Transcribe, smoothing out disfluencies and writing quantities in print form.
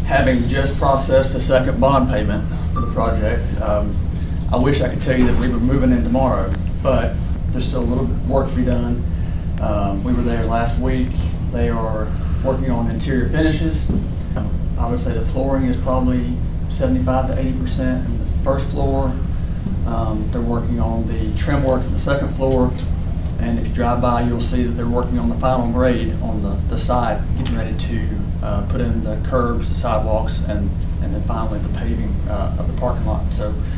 having just processed the second bond payment for the project. I wish I could tell you that we were moving in tomorrow, but there's still a little work to be done. We were there last week. They are working on interior finishes. I would say the flooring is probably 75 to 80% in the first floor. They're working on the trim work in the second floor. And if you drive by, you'll see that they're working on the final grade on the side, getting ready to put in the curbs, the sidewalks, and then finally the paving of the parking lot. So